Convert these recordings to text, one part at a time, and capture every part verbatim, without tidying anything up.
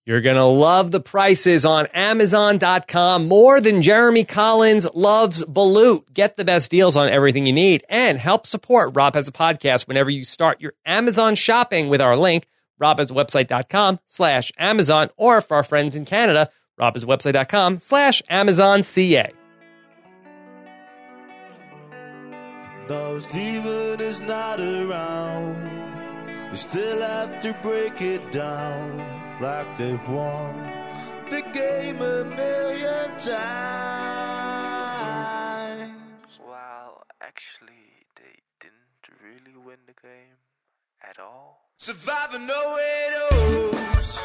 You're going to love the prices on Amazon dot com more than Jeremy Collins loves Balut. Get the best deals on everything you need and help support Rob Has a Podcast whenever you start your Amazon shopping with our link, rob has a website dot com slash Amazon, or for our friends in Canada, rob has a website dot com slash Amazon C A. Though Steven is not around, we still have to break it down. Like they've won the game a million times. Well, actually, they didn't really win the game at all. Survivor know it knows.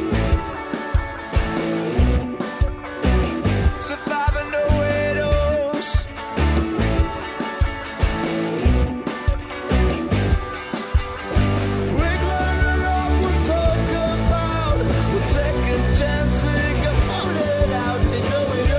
Survivor know it knows. We're gonna know we'll talk about. We'll take a chance and go hold it out. They know it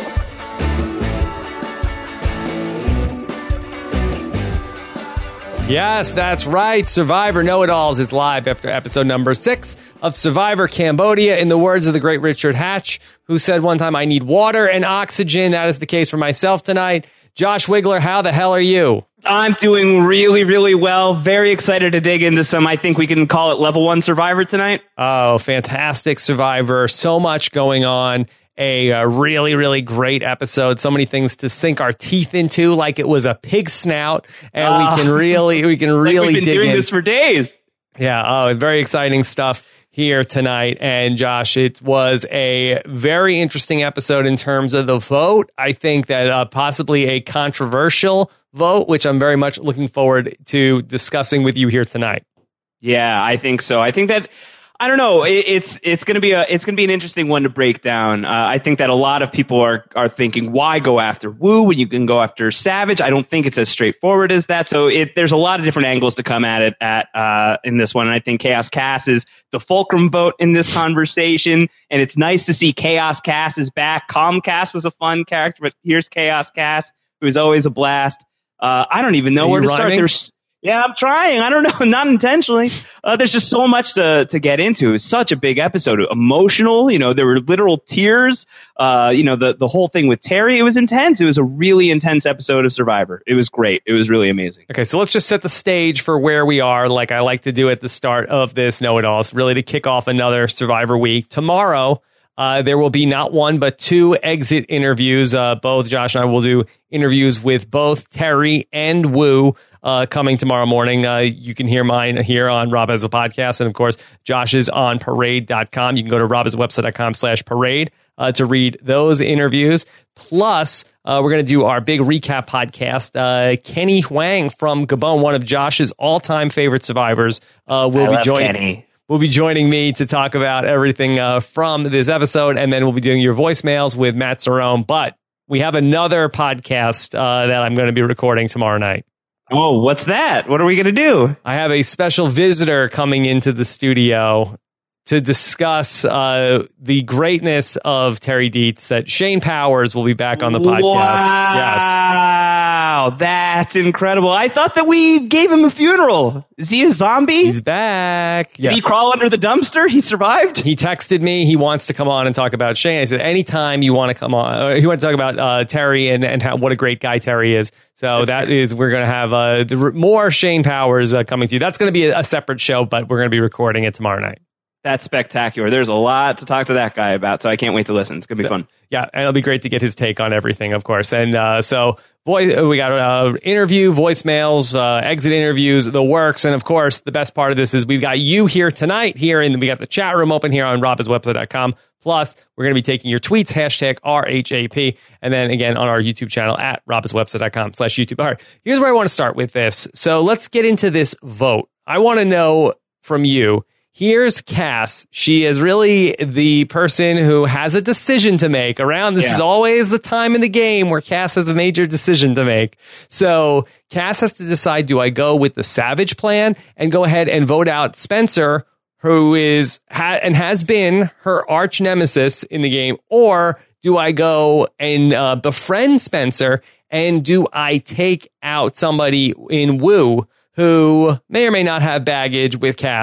all. Yes, that's right. Survivor Know-It-Alls is live after episode number six of Survivor Cambodia. In the words of the great Richard Hatch, who said one time, I need water and oxygen. That is the case for myself tonight. Josh Wigler, how the hell are you? I'm doing really, really well. Very excited to dig into some, I think we can call it level one Survivor tonight. Oh, fantastic Survivor. So much going on. A, uh really, really great episode. So many things to sink our teeth into, like it was a pig snout, and uh, we can really, we can really like we've been dig doing in. this for days. Yeah. Oh, very exciting stuff here tonight. And Josh, it was a very interesting episode in terms of the vote. I think that uh, possibly a controversial vote, which I'm very much looking forward to discussing with you here tonight. Yeah, I think so. I think that. I don't know. It, it's it's going to be a it's going to be an interesting one to break down. Uh, I think that a lot of people are are thinking, why go after Wu when you can go after Savage? I don't think it's as straightforward as that. So it, there's a lot of different angles to come at it at uh, in this one. And I think Chaos Cass is the fulcrum vote in this conversation. And it's nice to see Chaos Cass is back. Calm Cass was a fun character, but here's Chaos Cass, who is always a blast. Uh, I don't even know Are where to rhyming? start. There's Yeah, I'm trying. I don't know. Not intentionally. Uh, there's just so much to, to get into. It was such a big episode. Emotional. You know, there were literal tears. Uh, you know, the, the whole thing with Terry. It was intense. It was a really intense episode of Survivor. It was great. It was really amazing. Okay, so let's just set the stage for where we are, like I like to do at the start of this Know-It-Alls, really to kick off another Survivor week. Tomorrow, Uh, there will be not one, but two exit interviews. Uh, both Josh and I will do interviews with both Terry and Wu uh, coming tomorrow morning. Uh, you can hear mine here on Rob Has a Podcast. And of course, Josh is on parade dot com. You can go to rob has a website dot com slash parade uh, to read those interviews. Plus, uh, we're going to do our big recap podcast. Uh, Kenny Huang from Gabon, one of Josh's all-time favorite survivors, uh, will I be love joining. Kenny. Will be joining me to talk about everything uh, from this episode, and then we'll be doing your voicemails with Matt Cerrone. But we have another podcast uh, that I'm going to be recording tomorrow night. Oh, what's that? What are we going to do? I have a special visitor coming into the studio to discuss uh, the greatness of Terry Dietz, that Shane Powers will be back on the podcast. Wow, that's incredible. I thought that we gave him a funeral. Is he a zombie? He's back. Did he crawl under the dumpster? He survived? He texted me. He wants to come on and talk about Shane. I said, anytime you want to come on. Uh, he wants to talk about uh, Terry and, and how, what a great guy Terry is. So that's that great. Is, we're going to have uh, the, more Shane Powers uh, coming to you. That's going to be a, a separate show, but we're going to be recording it tomorrow night. That's spectacucular. There's a lot to talk to that guy about, so I can't wait to listen. It's going to be so, fun. Yeah, and it'll be great to get his take on everything, of course. And uh, so voice, we got uh, interview, voicemails, uh, exit interviews, the works. And, of course, the best part of this is we've got you here tonight here, and we got the chat room open here on rob has a website dot com. Plus, we're going to be taking your tweets, hashtag R H A P, and then, again, on our YouTube channel at rob has a website dot com slash YouTube. All right, here's where I want to start with this. So let's get into this vote. I want to know from you. Here's Cass. She is really the person who has a decision to make around. This yeah. is always the time in the game where Cass has a major decision to make. So Cass has to decide, do I go with the Savage plan and go ahead and vote out Spencer, who is ha- and has been her arch nemesis in the game, or do I go and uh, befriend Spencer, and do I take out somebody in Wu who may or may not have baggage with Cass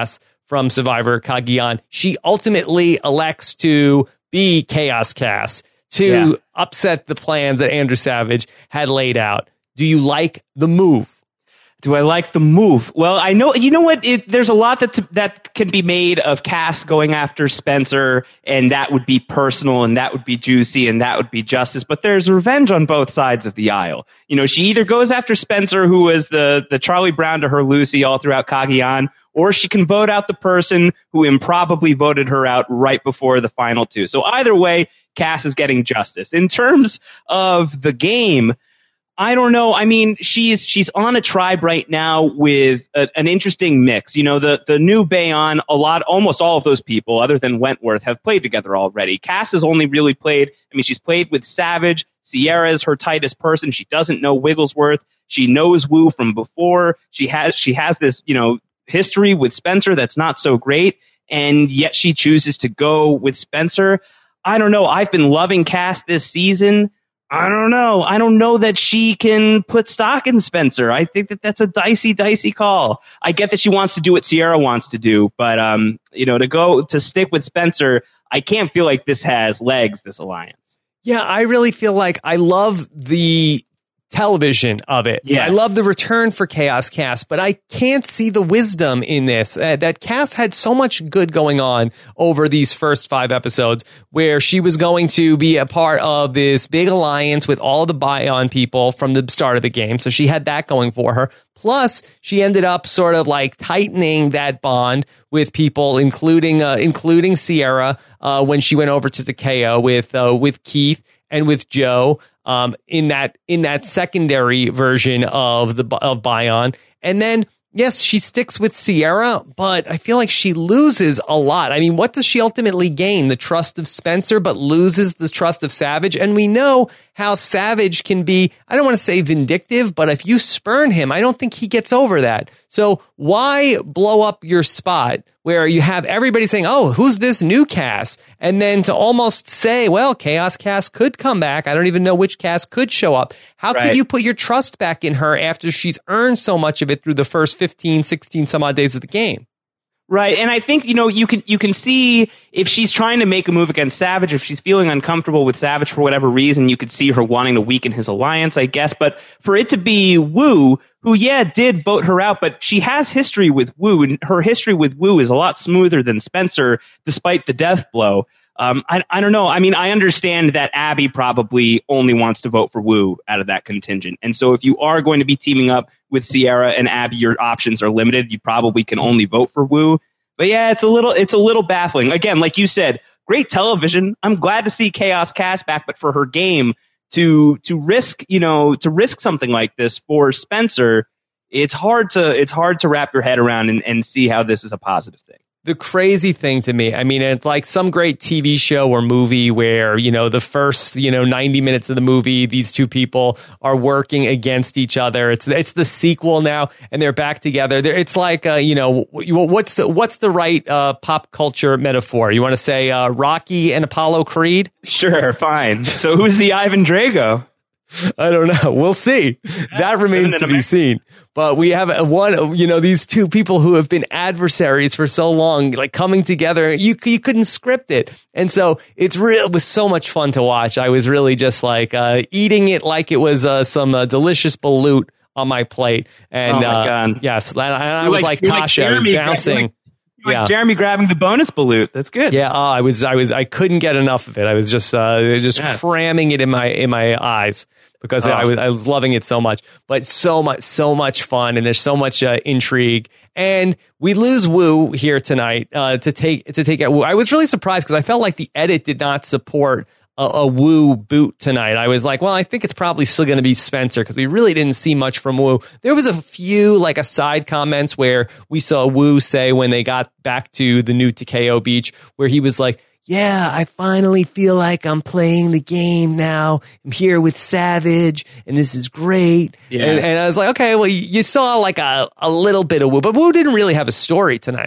from Survivor Cagayan. She ultimately elects to be Chaos Cass to Yeah. upset the plans that Andrew Savage had laid out. Do you like the move? Do I like the move? Well, I know, you know what? It, there's a lot that, that can be made of Cass going after Spencer, and that would be personal, and that would be juicy, and that would be justice. But there's revenge on both sides of the aisle. You know, she either goes after Spencer, who was the, the Charlie Brown to her Lucy all throughout Cagayan, or she can vote out the person who improbably voted her out right before the final two. So either way, Cass is getting justice. In terms of the game, I don't know. I mean, she's she's on a tribe right now with a, an interesting mix. You know, the the new Bayon, a lot, almost all of those people, other than Wentworth, have played together already. Cass has only really played. I mean, she's played with Savage. Sierra is her tightest person. She doesn't know Wigglesworth. She knows Wu from before. She has she has this, you know, history with Spencer that's not so great, and yet she chooses to go with Spencer. I don't know. I've been loving Cass this season. I don't know. I don't know that she can put stock in Spencer. I think that that's a dicey, dicey call. I get that she wants to do what Sierra wants to do, but um, you know, to go to stick with Spencer, I can't feel like this has legs, this alliance. Yeah, I really feel like I love the television of it. Yes. I love the return for Chaos Cass, but I can't see the wisdom in this. Uh, that Cass had so much good going on over these first five episodes where she was going to be a part of this big alliance with all the Bayon people from the start of the game. So she had that going for her. Plus, she ended up sort of like tightening that bond with people, including uh, including Sierra uh, when she went over to the K O with uh, with Keith and with Joe. Um, in that in that secondary version of the of Bayon, and then yes, she sticks with Sierra, but I feel like she loses a lot. I mean, what does she ultimately gain? The trust of Spencer, but loses the trust of Savage. And we know how Savage can be, I don't want to say vindictive, but if you spurn him, I don't think he gets over that. So why blow up your spot where you have everybody saying, oh, who's this new Cass? And then to almost say, well, Chaos Cass could come back. I don't even know which Cass could show up. How Right. could you put your trust back in her after she's earned so much of it through the first fifteen, sixteen some odd days of the game? Right, and I think, you know, you can you can see if she's trying to make a move against Savage, if she's feeling uncomfortable with Savage for whatever reason, you could see her wanting to weaken his alliance, I guess. But for it to be Wu, who, yeah, did vote her out, but she has history with Wu, and her history with Wu is a lot smoother than Spencer, despite the death blow. Um, I, I don't know. I mean, I understand that Abby probably only wants to vote for Wu out of that contingent. And so if you are going to be teaming up with Sierra and Abby, your options are limited. You probably can only vote for Wu. But yeah, it's a little it's a little baffling. Again, like you said, great television. I'm glad to see Chaos Cass back, but for her game to to risk, you know, to risk something like this for Spencer, it's hard to it's hard to wrap your head around and, and see how this is a positive thing. The crazy thing to me, I mean, it's like some great T V show or movie where, you know, the first, you know, ninety minutes of the movie, these two people are working against each other. It's it's the sequel now, and they're back together. They're, it's like, uh, you know, what's the, what's the right uh, pop culture metaphor? You want to say uh, Rocky and Apollo Creed? Sure, fine. So who's the Ivan Drago? I don't know. We'll see. That remains to be seen. But we have one, you know, these two people who have been adversaries for so long, like coming together. You you couldn't script it, and so it's real. It was so much fun to watch. I was really just like uh, eating it like it was uh, some uh, delicious balut on my plate. And oh my uh, God. yes, and I, I was like, like Tasha. Like I was bouncing. Like, like yeah. Jeremy grabbing the bonus balut. That's good. Yeah, oh, I was, I was, I couldn't get enough of it. I was just, uh, just yeah. cramming it in my, in my eyes because oh. I was, I was loving it so much. But so much, so much fun, and there's so much uh, intrigue. And we lose Wu here tonight uh, to take to take out Wu. I was really surprised because I felt like the edit did not support a, a Wu boot tonight. I was like, well, I think it's probably still going to be Spencer because we really didn't see much from Wu. There was a few like aside comments where we saw Wu say when they got back to the new Takeo Beach where he was like, yeah, I finally feel like I'm playing the game now. I'm here with Savage, and this is great. Yeah. And, and I was like, okay, well, you saw like a, a little bit of Wu, but Wu didn't really have a story tonight.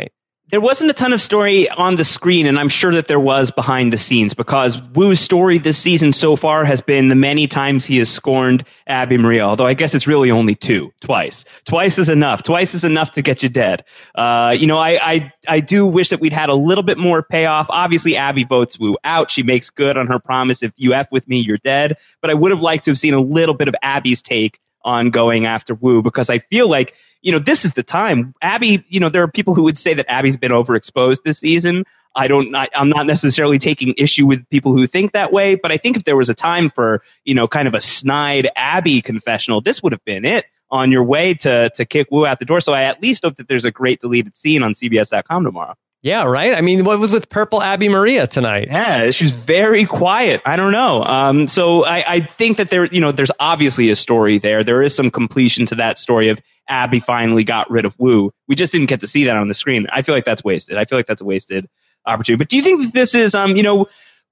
There wasn't a ton of story on the screen, and I'm sure that there was behind the scenes, because Wu's story this season so far has been the many times he has scorned Abby Maria, although I guess it's really only two, twice. Twice is enough. Twice is enough to get you dead. Uh, you know, I, I, I do wish that we'd had a little bit more payoff. Obviously, Abby votes Wu out. She makes good on her promise, if you F with me, you're dead. But I would have liked to have seen a little bit of Abby's take on going after Wu, because I feel like, you know, this is the time. Abby, you know, there are people who would say that Abby's been overexposed this season. I don't, I, I'm not necessarily taking issue with people who think that way, but I think if there was a time for, you know, kind of a snide Abby confessional, this would have been it on your way to, to kick Wu out the door. So I at least hope that there's a great deleted scene on C B S dot com tomorrow. Yeah, right. I mean, what was with Purple Abby Maria tonight? Yeah, she's very quiet. I don't know. Um, so I, I think that there, you know, there's obviously a story there. There is some completion to that story of Abby finally got rid of Wu. We just didn't get to see that on the screen. I feel like that's wasted. I feel like that's a wasted opportunity. But do you think that this is, um, you know,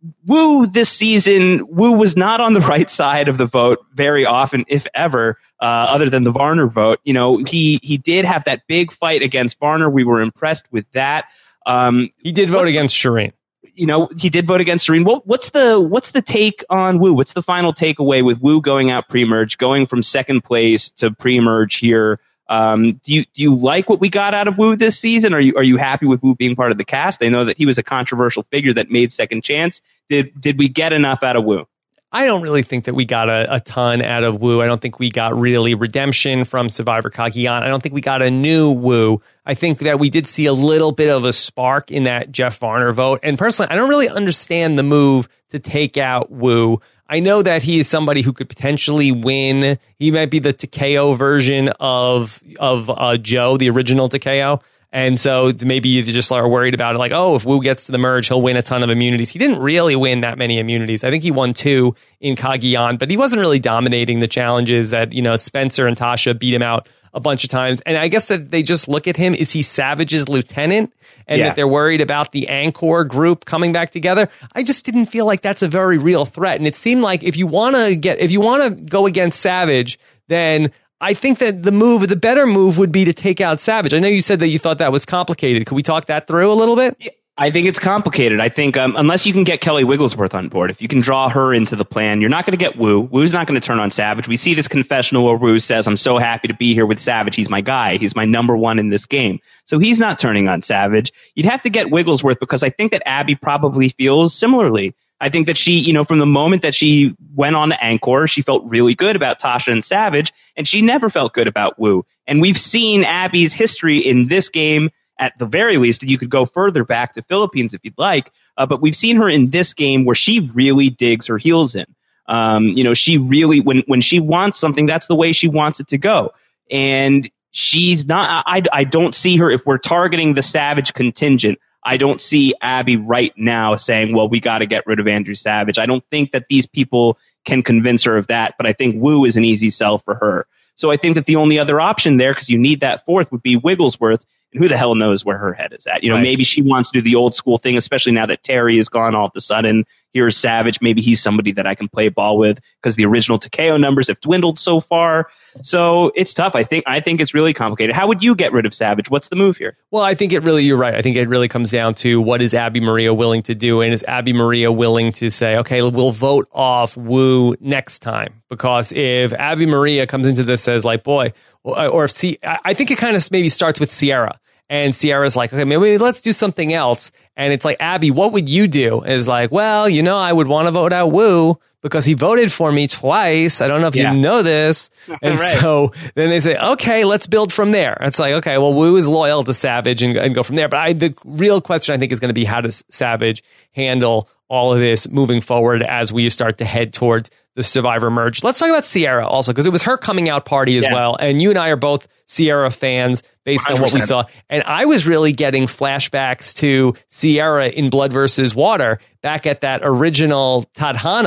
Wu this season, Wu was not on the right side of the vote very often, if ever, uh, other than the Varner vote. You know, he he did have that big fight against Varner. We were impressed with that. Um, he did vote against Shireen. You know, he did vote against Shireen. What, what's the what's the take on Wu? What's the final takeaway with Wu going out pre-merge, going from second place to pre-merge here? Um, do you do you like what we got out of Wu this season? Are you are you happy with Wu being part of the cast? I know that he was a controversial figure that made Second Chance. Did did we get enough out of Wu? I don't really think that we got a, a ton out of Wu. I don't think we got really redemption from Survivor Cagayan. I don't think we got a new Wu. I think that we did see a little bit of a spark in that Jeff Varner vote. And personally, I don't really understand the move to take out Wu. I know that he is somebody who could potentially win. He might be the Takeo version of of uh, Joe, the original Takeo. And so maybe you just are worried about it, like, oh, if Wu gets to the merge, he'll win a ton of immunities. He didn't really win that many immunities. I think he won two in Cagayan, but he wasn't really dominating the challenges that, you know, Spencer and Tasha beat him out a bunch of times. And I guess that they just look at him, is he Savage's lieutenant? And yeah. that they're worried about the Anchor group coming back together. I just didn't feel like that's a very real threat. And it seemed like if you want to get, if you want to go against Savage, then I think that the move, the better move would be to take out Savage. I know you said that you thought that was complicated. Could we talk that through a little bit? Yeah, I think it's complicated. I think um, unless you can get Kelly Wigglesworth on board, if you can draw her into the plan, you're not going to get Wu. Wu's not going to turn on Savage. We see this confessional where Wu says, I'm so happy to be here with Savage. He's my guy. He's my number one in this game. So he's not turning on Savage. You'd have to get Wigglesworth, because I think that Abby probably feels similarly. I think that she, you know, from the moment that she went on to Anchor, she felt really good about Tasha and Savage, and she never felt good about Wu. And we've seen Abby's history in this game, at the very least, and you could go further back to Philippines if you'd like, uh, but we've seen her in this game where she really digs her heels in. Um, you know, she really, when, when she wants something, that's the way she wants it to go. And she's not, I, I don't see her, if we're targeting the Savage contingent, I don't see Abby right now saying, well, we got to get rid of Andrew Savage. I don't think that these people can convince her of that, but I think Wu is an easy sell for her. So I think that the only other option there, because you need that fourth, would be Wigglesworth. And who the hell knows where her head is at? You know, right. Maybe she wants to do the old school thing, especially now that Terry is gone all of a sudden. Here's Savage. Maybe he's somebody that I can play ball with, because the original Takeo numbers have dwindled so far. So it's tough. I think I think it's really complicated. How would you get rid of Savage? What's the move here? Well, I think it really, you're right. I think it really comes down to what is Abby Maria willing to do? And is Abby Maria willing to say, okay, we'll vote off Wu next time? Because if Abby Maria comes into this as like, boy, or if see, I think it kind of maybe starts with Sierra. And Sierra's like, okay, maybe let's do something else. And it's like, Abby, what would you do? Is like, well, you know, I would want to vote out Wu because he voted for me twice. I don't know if yeah. you know this. And right. so then they say, okay, let's build from there. It's like, okay, well, Wu is loyal to Savage and, and go from there. But I, the real question, I think, is going to be, how does Savage handle all of this moving forward as we start to head towards the Survivor merge? Let's talk about Sierra also, because it was her coming out party as yeah. well. And you and I are both Sierra fans based one hundred percent on what we saw. And I was really getting flashbacks to Sierra in Blood versus Water back at that original Tadhana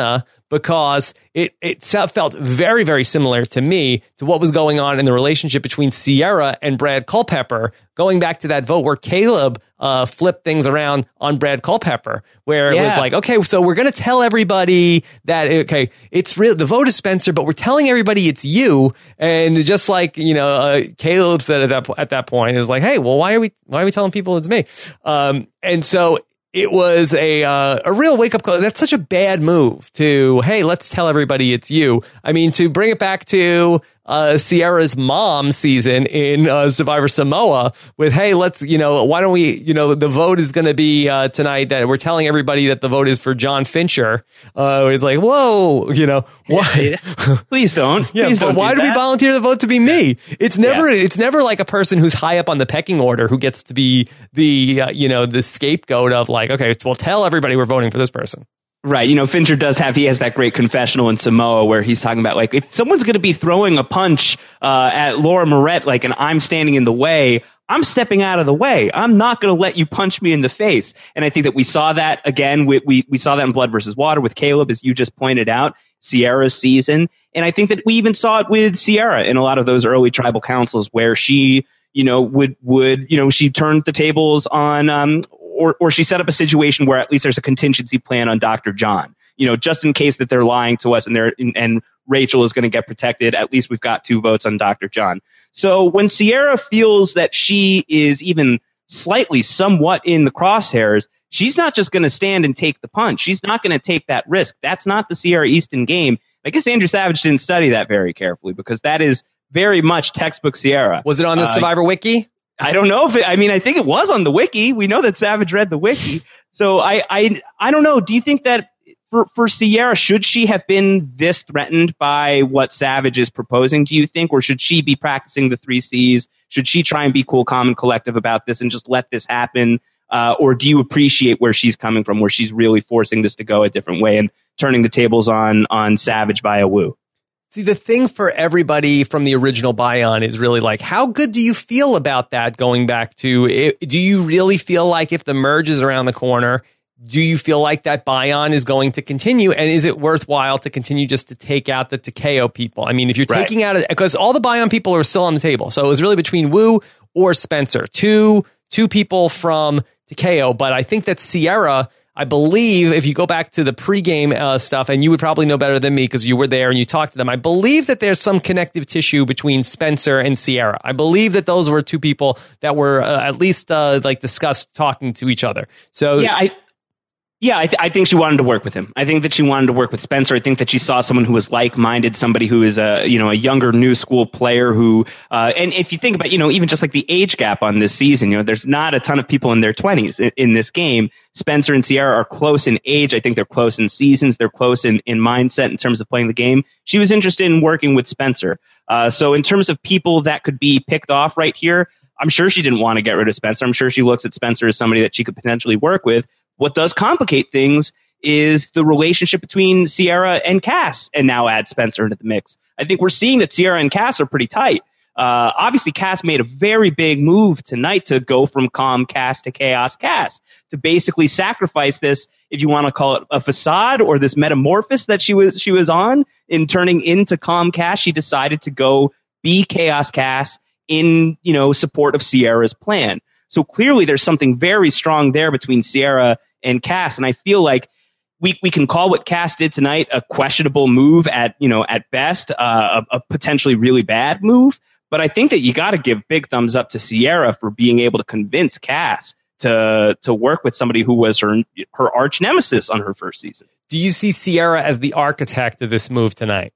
because it, it felt very, very similar to me to what was going on in the relationship between Sierra and Brad Culpepper, going back to that vote where Caleb uh, flipped things around on Brad Culpepper, where Yeah. it was like, okay, so we're going to tell everybody that, okay, it's real, the vote is Spencer, but we're telling everybody it's you. And just like, you know, uh, Caleb said at that, at that point, is like, hey, well, why are we, why are we telling people it's me? Um, and so it was a uh, a real wake up call. That's such a bad move to, hey, let's tell everybody it's you. I mean, to bring it back to uh, Sierra's mom season in uh, Survivor Samoa with, hey, let's, you know, why don't we, you know, the vote is going to be uh, tonight that we're telling everybody that the vote is for John Fincher. Uh, it's like, whoa, you know, why? Please don't. Yeah, Please but don't why do do we that. volunteer the vote to be me? It's never, Yeah. it's never like a person who's high up on the pecking order who gets to be the, uh, you know, the scapegoat of like, okay, so we'll tell everybody we're voting for this person. Right. You know, Fincher does have, he has that great confessional in Samoa where he's talking about, like, if someone's going to be throwing a punch uh, at Laura Moret, like, and I'm standing in the way, I'm stepping out of the way. I'm not going to let you punch me in the face. And I think that we saw that again. We, we, we saw that in Blood versus Water with Caleb, as you just pointed out, Sierra's season. And I think that we even saw it with Sierra in a lot of those early tribal councils where she, you know, would, would, you know, she turned the tables on, um, or, or she set up a situation where at least there's a contingency plan on Doctor John, you know, just in case that they're lying to us and they're, and Rachel is going to get protected. At least we've got two votes on Doctor John. So when Sierra feels that she is even slightly somewhat in the crosshairs, she's not just going to stand and take the punch. She's not going to take that risk. That's not the Sierra Easton game. I guess Andrew Savage didn't study that very carefully because that is very much textbook Sierra. Was it on the Uh, Survivor Wiki? I don't know if it, I mean, I think it was on the wiki. We know that Savage read the wiki. So I, I, I don't know. Do you think that for, for Sierra, should she have been this threatened by what Savage is proposing, do you think? Or should she be practicing the three C's? Should she try and be cool, calm, and collective about this and just let this happen? Uh, or do you appreciate where she's coming from, where she's really forcing this to go a different way and turning the tables on, on Savage via Wu? See, the thing for everybody from the original Bion is really like, how good do you feel about that going back to, it, do you really feel like if the merge is around the corner, do you feel like that Bion is going to continue? And is it worthwhile to continue just to take out the T K O people? I mean, if you're Right. taking out, because all the Bion people are still on the table. So it was really between Wu or Spencer, two, two people from T K O. But I think that Sierra, I believe if you go back to the pregame uh, stuff, and you would probably know better than me because you were there and you talked to them, I believe that there's some connective tissue between Spencer and Sierra. I believe that those were two people that were uh, at least uh, like discussed talking to each other. So Yeah, I, Yeah, I, th- I think she wanted to work with him. I think that she wanted to work with Spencer. I think that she saw someone who was like-minded, somebody who is a you know a younger new school player who, uh, and if you think about you know even just like the age gap on this season, you know there's not a ton of people in their twenties in, in this game. Spencer and Sierra are close in age. I think they're close in seasons. They're close in, in mindset in terms of playing the game. She was interested in working with Spencer. Uh, so in terms of people that could be picked off right here, I'm sure she didn't want to get rid of Spencer. I'm sure she looks at Spencer as somebody that she could potentially work with. What does complicate things is the relationship between Sierra and Cass, and now add Spencer into the mix. I think we're seeing that Sierra and Cass are pretty tight. Uh, obviously, Cass made a very big move tonight to go from calm Cass to chaos Cass, to basically sacrifice this, if you want to call it a facade or this metamorphosis that she was she was on in turning into calm Cass. She decided to go be chaos Cass in you know support of Sierra's plan. So clearly, there's something very strong there between Sierra and Cass, and I feel like we we can call what Cass did tonight a questionable move at you know at best, uh, a, a potentially really bad move. But I think that you got to give big thumbs up to Sierra for being able to convince Cass to to work with somebody who was her her arch nemesis on her first season. do you see Sierra as the architect of this move tonight?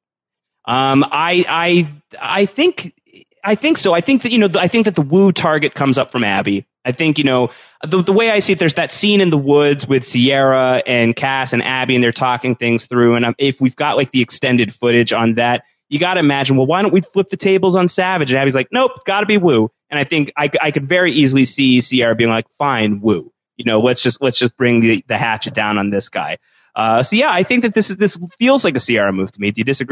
Um, I I I think. I think so. I think that, you know, I think that the Wu target comes up from Abby. I think, you know, the, the way I see it, there's that scene in the woods with Sierra and Cass and Abby, and they're talking things through. And if we've got like the extended footage on that, you got to imagine, well, why don't we flip the tables on Savage? And Abby's like, nope, it's got to be Wu. And I think I, I could very easily see Sierra being like, fine, Wu. You know, let's just let's just bring the, the hatchet down on this guy. Uh, so, yeah, I think that this is this feels like a Sierra move to me. Do you disagree?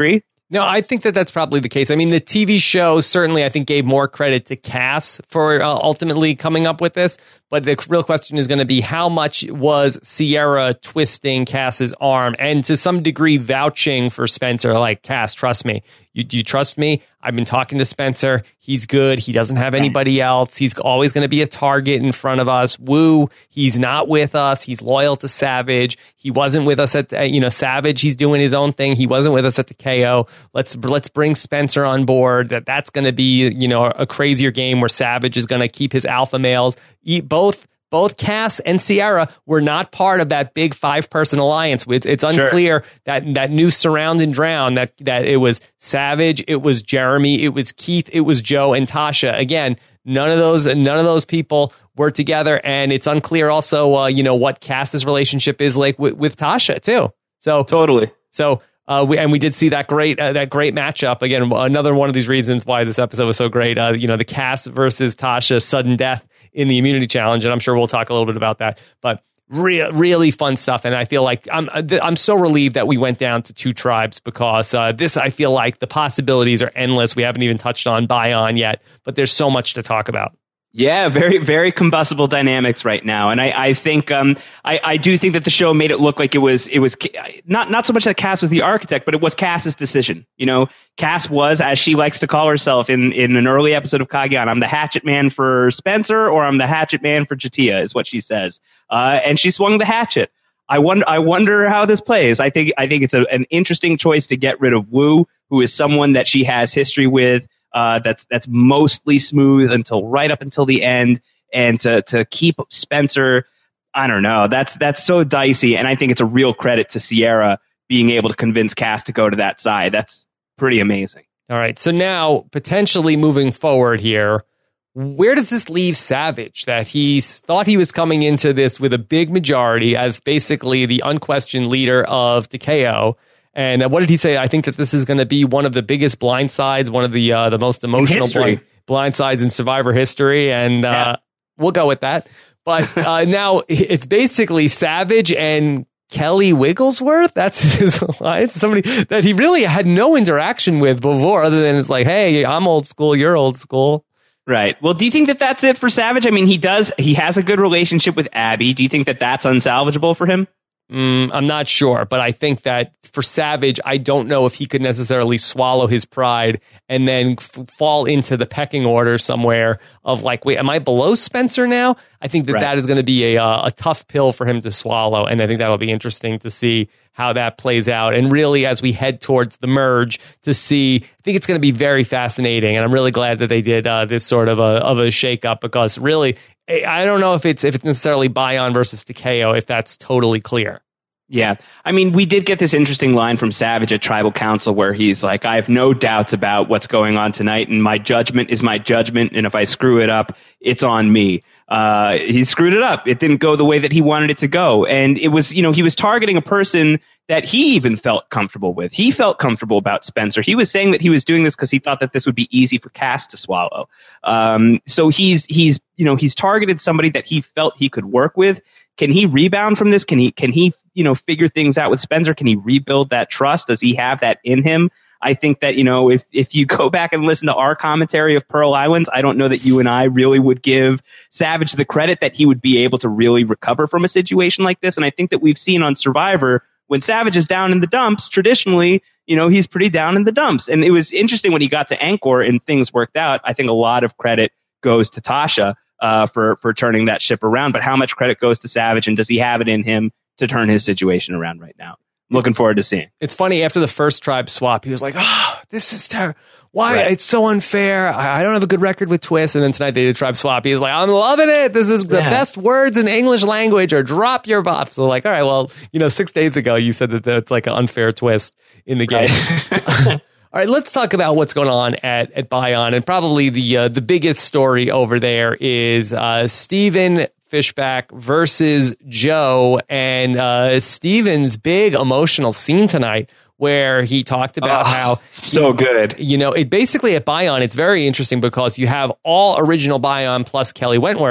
No, I think that that's probably the case. I mean, the T V show certainly, I think, gave more credit to Cass for uh, ultimately coming up with this. But the real question is going to be how much was Sierra twisting Cass's arm and to some degree vouching for Spencer, like, Cass, trust me. You, do you trust me? I've been talking to Spencer. He's good. He doesn't have anybody else. He's always going to be a target in front of us. Woo. He's not with us. He's loyal to Savage. He wasn't with us at, the, you know, Savage. He's doing his own thing. He wasn't with us at the K O. Let's let's bring Spencer on board. That that's going to be, you know, a crazier game where Savage is going to keep his alpha males. Eat both. Both Cass and Sierra were not part of that big five-person alliance. It's, it's unclear sure. that that new Surround and Drown, that that it was Savage, it was Jeremy, it was Keith, it was Joe and Tasha. Again, none of those none of those people were together, and it's unclear also, uh, you know, what Cass's relationship is like with, with Tasha too. So totally. So. Uh, we, and we did see that great uh, that great matchup again. Another one of these reasons why this episode was so great. Uh, you know, the Cass versus Tasha sudden death in the immunity challenge, and I'm sure we'll talk a little bit about that. But re- really fun stuff, and I feel like I'm I'm so relieved that we went down to two tribes because uh, this I feel like the possibilities are endless. We haven't even touched on Bion yet, but there's so much to talk about. Yeah, very, very combustible dynamics right now, and I, I think, um, I, I do think that the show made it look like it was, it was not, not so much that Cass was the architect, but it was Cass's decision. You know, Cass was, as she likes to call herself in, in an early episode of Cagayan, I'm the hatchet man for Spencer, or I'm the hatchet man for J'Tia, is what she says, uh, and she swung the hatchet. I wonder, I wonder how this plays. I think, I think it's a, an interesting choice to get rid of Wu, who is someone that she has history with. Uh, that's that's mostly smooth until right up until the end, and to to keep Spencer, I don't know. That's that's so dicey, and I think it's a real credit to Sierra being able to convince Cass to go to that side. That's pretty amazing. All right, so now potentially moving forward here, where does this leave Savage? That he thought he was coming into this with a big majority as basically the unquestioned leader of the K O. And uh, what did he say? I think that this is going to be one of the biggest blindsides, one of the uh, the most emotional blind, blindsides in Survivor history. And uh, yeah. we'll go with that. But uh, now it's basically Savage and Kelly Wigglesworth. That's his line. Somebody that he really had no interaction with before, other than it's like, hey, I'm old school, you're old school. Right. Well, do you think that that's it for Savage? I mean, he does. He has a good relationship with Abby. Do you think that that's unsalvageable for him? Mm, I'm not sure, but I think that for Savage, I don't know if he could necessarily swallow his pride and then f- fall into the pecking order somewhere of like, wait, am I below Spencer now? I think that right. that is going to be a, uh, a tough pill for him to swallow, and I think that'll be interesting to see how that plays out. And really, as we head towards the merge, to see, I think it's going to be very fascinating, and I'm really glad that they did uh, this sort of a of a shakeup, because really, I don't know if it's if it's necessarily Bion versus Takeo, if that's totally clear. Yeah. I mean, we did get this interesting line from Savage at Tribal Council where he's like, I have no doubts about what's going on tonight, and my judgment is my judgment, and if I screw it up, it's on me. Uh, he screwed it up. It didn't go the way that he wanted it to go. And it was, you know, he was targeting a person that he even felt comfortable with. He felt comfortable about Spencer. He was saying that he was doing this because he thought that this would be easy for Cass to swallow. Um, so he's, he's, you know, he's targeted somebody that he felt he could work with. Can he rebound from this? Can he, can he, you know, figure things out with Spencer? Can he rebuild that trust? Does he have that in him? I think that, you know, if, if you go back and listen to our commentary of Pearl Islands, I don't know that you and I really would give Savage the credit that he would be able to really recover from a situation like this. And I think that we've seen on Survivor, when Savage is down in the dumps, traditionally, you know, he's pretty down in the dumps. And it was interesting when he got to Angkor and things worked out. I think a lot of credit goes to Tasha uh, for, for turning that ship around. But how much credit goes to Savage, and does he have it in him to turn his situation around right now? Looking forward to seeing. It's funny, after the first tribe swap, he was like, oh, this is terrible. Why? Right. It's so unfair. I, I don't have a good record with Twist. And then tonight they did tribe swap. He was like, I'm loving it. This is the yeah. best words in English language, or drop your buff. So like, all right, well, you know, six days ago you said that that's like an unfair twist in the game. Right. All right, let's talk about what's going on at, at Bion. And probably the uh, the biggest story over there is uh, Steven Fishback versus Joe, and uh, Steven's big emotional scene tonight, where he talked about oh, how so you, good. You know, it basically at Bion, it's very interesting because you have all original Bion plus Kelly Wentworth,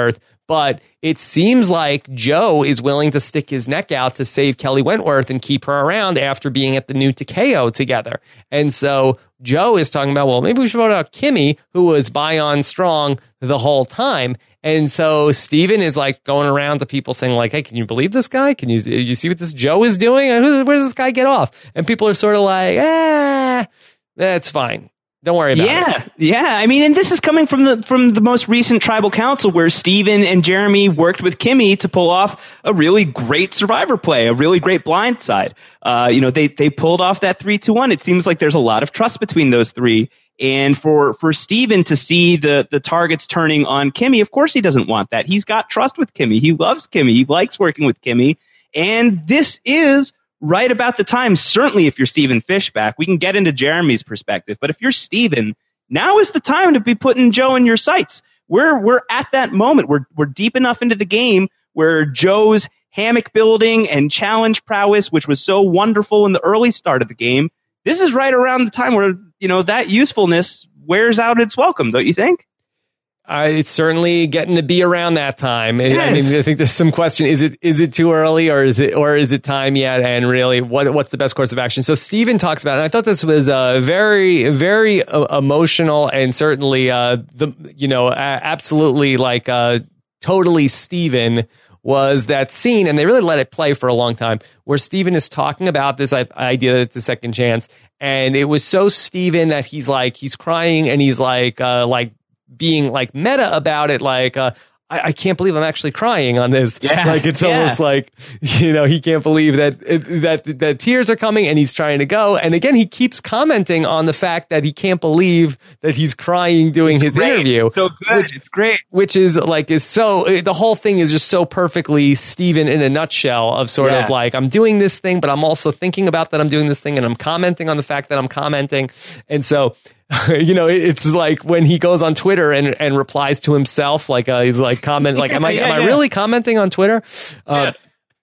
But it seems like Joe is willing to stick his neck out to save Kelly Wentworth and keep her around after being at the new T K O together. And so Joe is talking about, well, maybe we should vote out Kimmy, who was Bion Strong the whole time. And so Steven is like going around to people saying like, hey, can you believe this guy? Can you you see what this Joe is doing? Where does this guy get off? And people are sort of like, ah, that's fine. Don't worry about yeah, it. Yeah, yeah. I mean, and this is coming from the from the most recent tribal council where Steven and Jeremy worked with Kimmy to pull off a really great survivor play, a really great blind side. Uh, you know, they they pulled off that three two one. It seems like there's a lot of trust between those three. And for for Steven to see the the targets turning on Kimmy, of course he doesn't want that. He's got trust with Kimmy. He loves Kimmy. He likes working with Kimmy. And this is right about the time, certainly if you're Steven Fishback, we can get into Jeremy's perspective, but if you're Steven, now is the time to be putting Joe in your sights. We're we're at that moment. We're we're deep enough into the game where Joe's hammock building and challenge prowess, which was so wonderful in the early start of the game, this is right around the time where, you know, that usefulness wears out its welcome, don't you think? Uh, it's certainly getting to be around that time. Yes. I mean, I think there's some question: is it is it too early, or is it or is it time yet? And really, what what's the best course of action? So Steven talks about it. And I thought this was uh, very very uh, emotional, and certainly uh, the you know uh, absolutely like uh, totally Steven was that scene, and they really let it play for a long time, where Steven is talking about this idea that it's a second chance, and it was so Steven that he's like he's crying and he's like uh, like. being like meta about it, like uh, I, I can't believe I'm actually crying on this. Yeah, like it's yeah. almost like, you know, he can't believe that that that tears are coming, and he's trying to go. And again, he keeps commenting on the fact that he can't believe that he's crying doing it's his great. interview. It's so good, which, it's great. Which is like is so the whole thing is just so perfectly Steven in a nutshell of sort yeah. of like, I'm doing this thing, but I'm also thinking about that I'm doing this thing, and I'm commenting on the fact that I'm commenting, and so. You know, it's like when he goes on Twitter and, and replies to himself, like uh, he's like comment, like, am I yeah, am I yeah. really commenting on Twitter? Uh, yeah.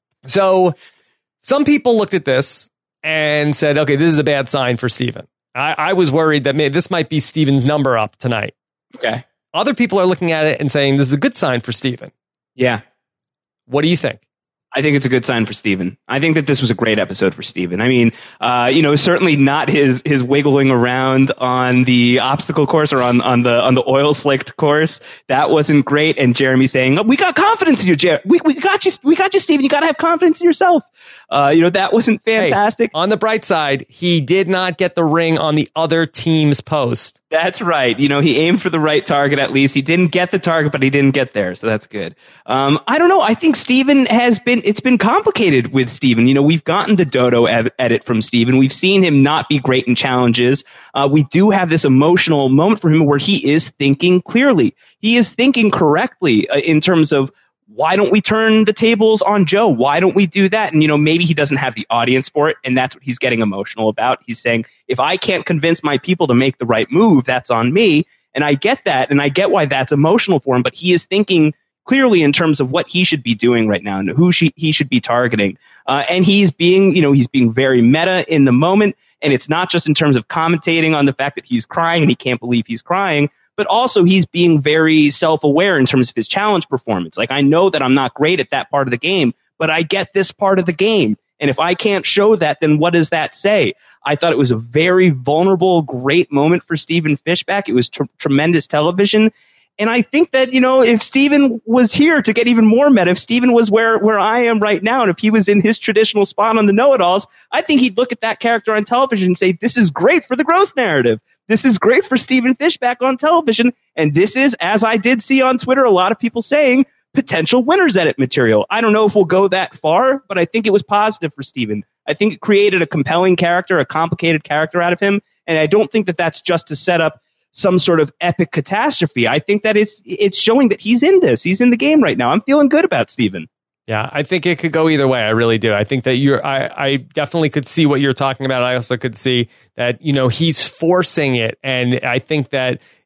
So some people looked at this and said, okay, this is a bad sign for Steven. I, I was worried that maybe this might be Steven's number up tonight. Okay. Other people are looking at it and saying this is a good sign for Steven. Yeah. What do you think? I think it's a good sign for Steven. I think that this was a great episode for Steven. I mean, uh, you know, certainly not his his wiggling around on the obstacle course or on, on the on the oil slicked course. That wasn't great. And Jeremy saying, oh, "We got confidence in you, Jer. We we got you. We got you, Steven. You got to have confidence in yourself." Uh, you know, that wasn't fantastic. Hey, on the bright side, he did not get the ring on the other team's post. That's right. You know, he aimed for the right target at least. He didn't get the target, but he didn't get there. So that's good. Um, I don't know. I think Steven has been, it's been complicated with Steven. You know, we've gotten the Dodo ev- edit from Steven. We've seen him not be great in challenges. Uh, we do have this emotional moment for him where he is thinking clearly. He is thinking correctly uh, in terms of, why don't we turn the tables on Joe? Why don't we do that? And, you know, maybe he doesn't have the audience for it, and that's what he's getting emotional about. He's saying, if I can't convince my people to make the right move, that's on me. And I get that, and I get why that's emotional for him, but he is thinking clearly in terms of what he should be doing right now and who she, he should be targeting. Uh, and he's being, you know, he's being very meta in the moment, and it's not just in terms of commentating on the fact that he's crying and he can't believe he's crying, but also he's being very self-aware in terms of his challenge performance. Like, I know that I'm not great at that part of the game, but I get this part of the game. And if I can't show that, then what does that say? I thought it was a very vulnerable, great moment for Steven Fishback. It was tr- tremendous television. And I think that, you know, if Steven was here to get even more meta, if Steven was where, where I am right now, and if he was in his traditional spot on the know-it-alls, I think he'd look at that character on television and say, this is great for the growth narrative. This is great for Steven Fishback on television. And this is, as I did see on Twitter, a lot of people saying, potential winners edit material. I don't know if we'll go that far, but I think it was positive for Steven. I think it created a compelling character, a complicated character out of him. And I don't think that that's just to set up some sort of epic catastrophe. I think that it's it's showing that he's in this. He's in the game right now. I'm feeling good about Steven. Yeah, I think it could go either way. I really do. I think that you're, I, I definitely could see what you're talking about. I also could see that, you know, he's forcing it. And I think that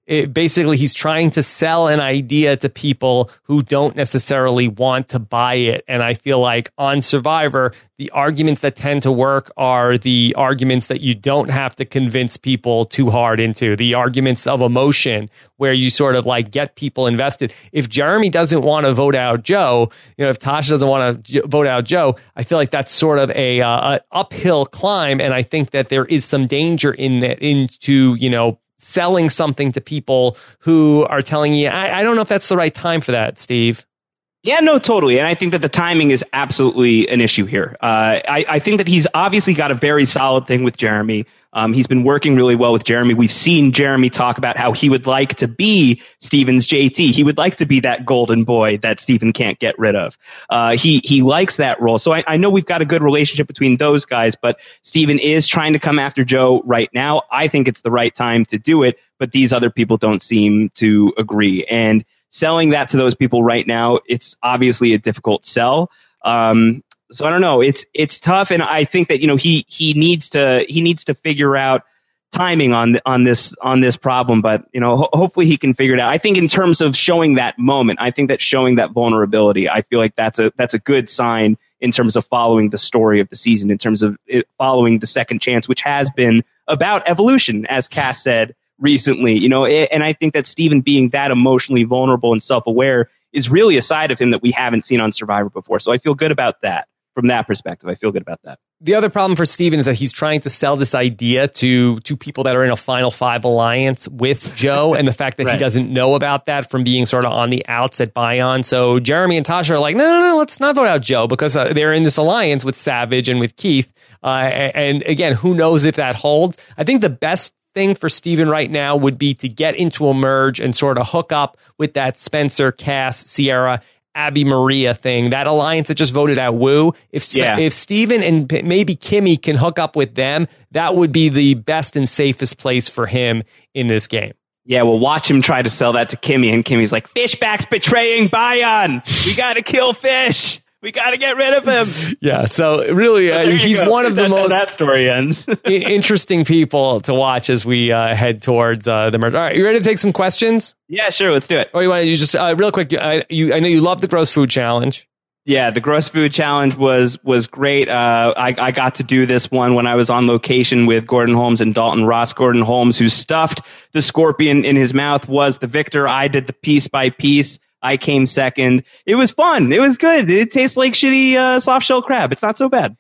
it, basically he's trying to sell an idea to people who don't necessarily want to buy it. And I feel like on Survivor, the arguments that tend to work are the arguments that you don't have to convince people too hard into, the arguments of emotion where you sort of like get people invested. If Jeremy doesn't want to vote out Joe, you know, if Tasha doesn't want to vote out Joe, I feel like that's sort of a, uh, a uphill climb. And I think that there is some danger in that, into, you know, selling something to people who are telling you, I, I don't know if that's the right time for that, Steve. Yeah, no, totally. And I think that the timing is absolutely an issue here. Uh, I, I think that he's obviously got a very solid thing with Jeremy. Um, he's been working really well with Jeremy. We've seen Jeremy talk about how he would like to be Steven's J T. He would like to be that golden boy that Steven can't get rid of. Uh, he he likes that role. So I, I know we've got a good relationship between those guys, but Steven is trying to come after Joe right now. I think it's the right time to do it, but these other people don't seem to agree. And selling that to those people right now, it's obviously a difficult sell. Um, so I don't know. It's it's tough, and I think that you know he he needs to he needs to figure out timing on on this on this problem. But you know, ho- hopefully he can figure it out. I think in terms of showing that moment, I think that showing that vulnerability, I feel like that's a that's a good sign in terms of following the story of the season, in terms of it, following the second chance, which has been about evolution, as Cass said recently, you know, and I think that Steven being that emotionally vulnerable and self-aware is really a side of him that we haven't seen on Survivor before. So I feel good about that. From that perspective, I feel good about that. The other problem for Steven is that he's trying to sell this idea to to people that are in a Final Five alliance with Joe, and the fact that right. he doesn't know about that from being sort of on the outs at Bion. So Jeremy and Tasha are like, no, no, no, let's not vote out Joe because uh, they're in this alliance with Savage and with Keith. Uh, and, and again, who knows if that holds? I think the best thing for Steven right now would be to get into a merge and sort of hook up with that Spencer, Cass, Sierra, Abby Maria thing, that alliance that just voted out Woo. If yeah. if Steven and maybe Kimmy can hook up with them, that would be the best and safest place for him in this game. Yeah, well, watch him try to sell that to Kimmy, and Kimmy's like, Fishback's betraying Bion. We got to kill Fish. We got to get rid of him. Yeah, so really, uh, he's go. one of the That's most how that story ends. interesting people to watch as we uh, head towards uh, the merge. All right, you ready to take some questions? Yeah, sure. Let's do it. Or you want to you just uh, real quick? I, you, I know you love the Gross Food Challenge. Yeah, the Gross Food Challenge was was great. Uh, I, I got to do this one when I was on location with Gordon Holmes and Dalton Ross. Gordon Holmes, who stuffed the scorpion in his mouth, was the victor. I did the piece by piece. I came second. It was fun. It was good. It tastes like shitty uh, soft shell crab. It's not so bad.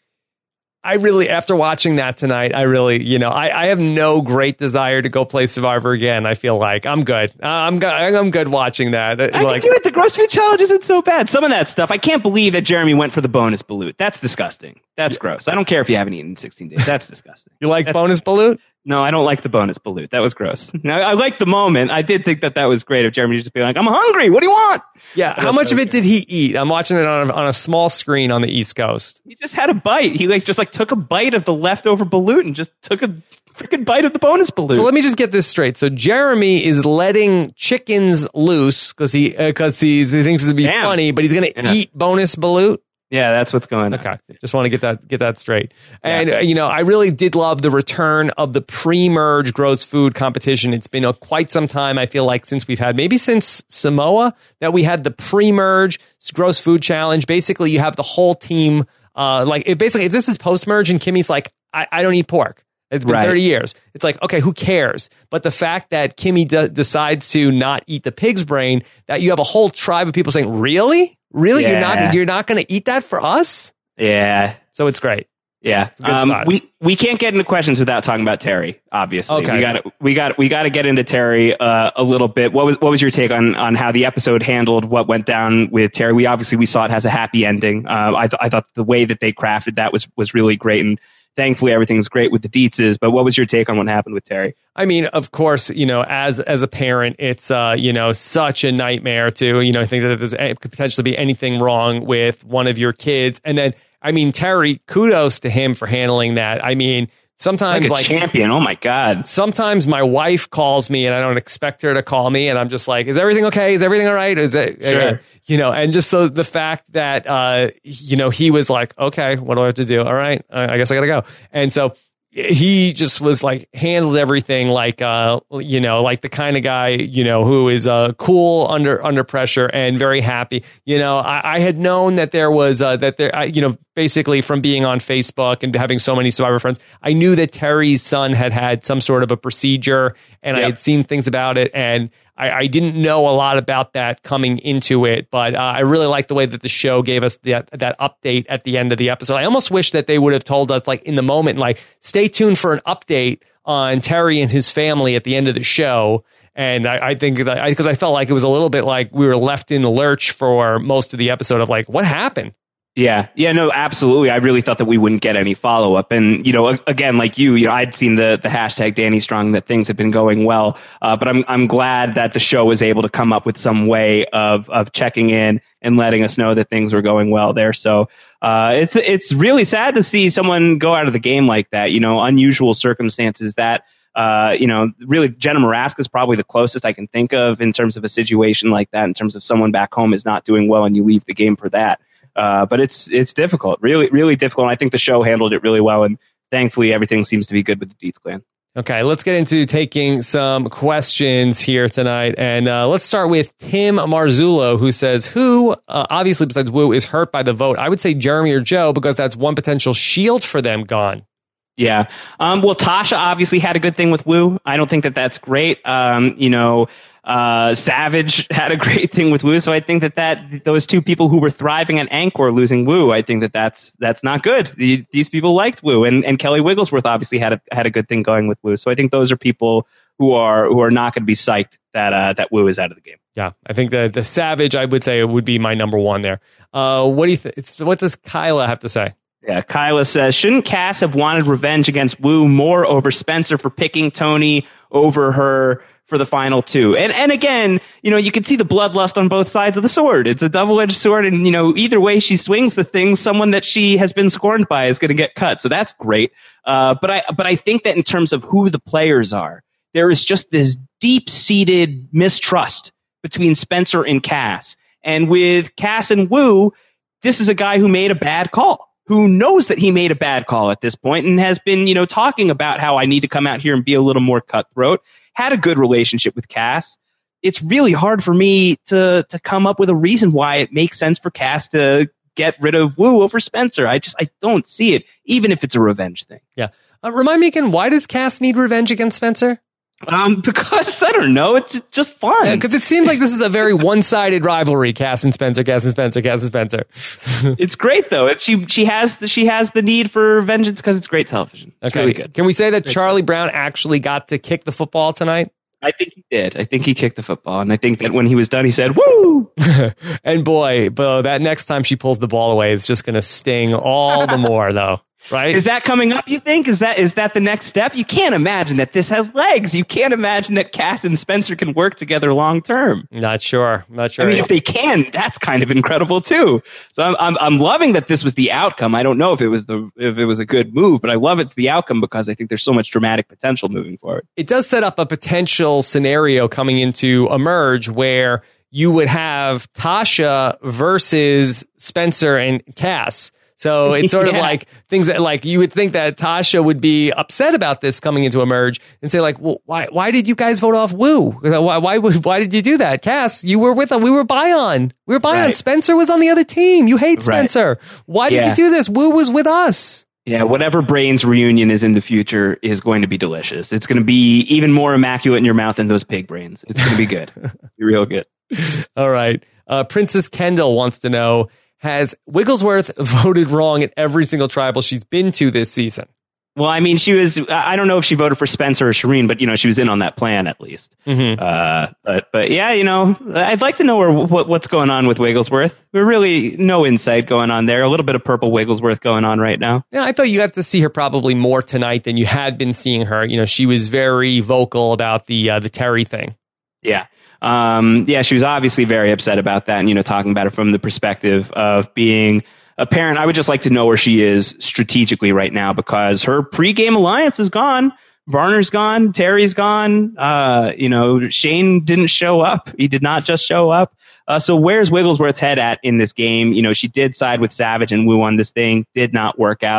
I really, after watching that tonight, I really, you know, I, I have no great desire to go play Survivor again. I feel like I'm good. Uh, I'm good. I'm good watching that. I like, can do it. The Gross Food Challenge isn't so bad. Some of that stuff, I can't believe that Jeremy went for the bonus balut. That's disgusting. That's gross. I don't care if you haven't eaten in sixteen days. That's disgusting. You like That's bonus disgusting. balut? No, I don't like the bonus balut. That was gross. Now, I like the moment. I did think that that was great of Jeremy just being like, I'm hungry. What do you want? Yeah. How much of it did he eat? I'm watching it on a, on a small screen on the East Coast. He just had a bite. He like just like took a bite of the leftover balut and just took a freaking bite of the bonus balut. So let me just get this straight. So Jeremy is letting chickens loose because he because uh, he thinks it'd be Damn. funny, but he's going to yeah. eat bonus balut. Yeah, that's what's going on. Okay, just want to get that get that straight. And yeah. uh, you know, I really did love the return of the pre-merge gross food competition. It's been a, quite some time, I feel like, since we've had, maybe since Samoa, that we had the pre-merge gross food challenge. Basically, you have the whole team. Uh, like, it basically, if this is post-merge and Kimmy's like, I, I don't eat pork. It's been right. thirty years. It's like, okay, who cares? But the fact that Kimmy d- decides to not eat the pig's brain, that you have a whole tribe of people saying, really? Really? Yeah. You're not you're not going to eat that for us? Yeah. So it's great. Yeah. It's a good um, spot. we we can't get into questions without talking about Terry, obviously. Okay. We got we got we got to get into Terry uh, a little bit. What was what was your take on on how the episode handled what went down with Terry? We obviously we saw it has a happy ending. Uh, I th- I thought the way that they crafted that was was really great, and thankfully everything's great with the Dietzes. But what was your take on what happened with Terry? I mean, of course, you know, as as a parent, it's uh, you know, such a nightmare to, you know, think that there's it could potentially be anything wrong with one of your kids. And then, I mean, Terry, kudos to him for handling that. I mean, sometimes like a like champion. Oh my God. Sometimes my wife calls me and I don't expect her to call me, and I'm just like, is everything okay? Is everything all right? Is it, sure. uh, you know, and just so the fact that, uh, you know, he was like, okay, what do I have to do? All right, I guess I got to go. And so, he just was like handled everything like uh you know like the kind of guy you know who is uh cool under under pressure and very happy. You know, I, I had known that there was uh, that there I, you know basically from being on Facebook and having so many Survivor friends, I knew that Terry's son had had some sort of a procedure, and yep. I had seen things about it, and I, I didn't know a lot about that coming into it, but uh, I really liked the way that the show gave us that that update at the end of the episode. I almost wish that they would have told us, like in the moment, like stay tuned for an update on Terry and his family at the end of the show. And I, I think that because I, I felt like it was a little bit like we were left in the lurch for most of the episode of like what happened. Yeah, yeah, no, absolutely. I really thought that we wouldn't get any follow up, and you know, again, like you, you know, I'd seen the the hashtag Danny Strong that things had been going well, uh, but I'm I'm glad that the show was able to come up with some way of of checking in and letting us know that things were going well there. So uh, it's it's really sad to see someone go out of the game like that. You know, unusual circumstances that. Uh, you know, really, Jenna Maraska is probably the closest I can think of in terms of a situation like that, in terms of someone back home is not doing well and you leave the game for that. Uh, but it's it's difficult, really, really difficult. And I think the show handled it really well. And thankfully, everything seems to be good with the Dietz clan. Okay, let's get into taking some questions here tonight. And uh, let's start with Tim Marzullo, who says, who, uh, obviously besides Woo, is hurt by the vote? I would say Jeremy or Joe, because that's one potential shield for them gone. Yeah. Um, well, Tasha obviously had a good thing with Woo. I don't think that that's great. Um, you know, uh, Savage had a great thing with Woo. So I think that, that those two people who were thriving at Anchor losing Woo, I think that that's that's not good. The, these people liked Woo, and, and Kelly Wigglesworth obviously had a had a good thing going with Woo. So I think those are people who are who are not going to be psyched that uh, that Woo is out of the game. Yeah, I think the the Savage, I would say, would be my number one there. Uh, what do you th- what does Kyla have to say? Yeah, Kyla says, shouldn't Cass have wanted revenge against Woo more over Spencer for picking Tony over her for the final two? And and again, you know, you can see the bloodlust on both sides of the sword. It's a double-edged sword, and, you know, either way she swings the thing, someone that she has been scorned by is going to get cut. So that's great. Uh, but I but I think that in terms of who the players are, there is just this deep-seated mistrust between Spencer and Cass. And with Cass and Woo, this is a guy who made a bad call, who knows that he made a bad call at this point and has been, you know, talking about how I need to come out here and be a little more cutthroat, had a good relationship with Cass. It's really hard for me to to come up with a reason why it makes sense for Cass to get rid of Woo over Spencer. I just, I don't see it, even if it's a revenge thing. Yeah. Uh, remind me again, why does Cass need revenge against Spencer? Um, because I don't know, it's just fun. Because yeah, it seems like this is a very one-sided rivalry. Cass and Spencer, Cass and Spencer, Cass and Spencer. It's great though. It's she. She has the, she has the need for vengeance because it's great television. It's okay. really good. Can we say that Charlie Brown actually got to kick the football tonight? I think he did. I think he kicked the football, and I think that when he was done, he said, "Woo!" And boy, Bo, that next time she pulls the ball away, it's just going to sting all the more, though. Right? Is that coming up, you think? Is that is that the next step? You can't imagine that this has legs. You can't imagine that Cass and Spencer can work together long term. Not sure. Not sure. I mean, if they can, that's kind of incredible too. So I'm I'm I'm loving that this was the outcome. I don't know if it was the if it was a good move, but I love it's the outcome because I think there's so much dramatic potential moving forward. It does set up a potential scenario coming into Emerge where you would have Tasha versus Spencer and Cass. So it's sort yeah. of like things that, like, you would think that Tasha would be upset about this coming into Emerge and say, like, well, why why did you guys vote off Woo? Why why why did you do that? Cass, you were with them. We were Bion. We were Bion. Right. Spencer was on the other team. You hate Spencer. Right. Why did yeah. you do this? Woo was with us. Yeah, whatever Brains reunion is in the future is going to be delicious. It's going to be even more immaculate in your mouth than those pig brains. It's going to be good. Be real good. All right. Uh, Princess Kendall wants to know, has Wigglesworth voted wrong at every single tribal she's been to this season? Well, I mean, she was, I don't know if she voted for Spencer or Shireen, but, you know, she was in on that plan at least. Mm-hmm. Uh, but, but yeah, you know, I'd like to know where, what, what's going on with Wigglesworth. We're really no insight going on there. A little bit of purple Wigglesworth going on right now. Yeah, I thought you got to see her probably more tonight than you had been seeing her. You know, she was very vocal about the, uh, the Terry thing. Yeah. Um, yeah, she was obviously very upset about that, and, you know, talking about it from the perspective of being a parent. I would just like to know where she is strategically right now, because her pregame alliance is gone. Varner's gone. Terry's gone. Uh, you know, Shane didn't show up. He did not just show up. Uh, so where's Wigglesworth's head at in this game? You know, she did side with Savage and Woo on this thing. Did not work out.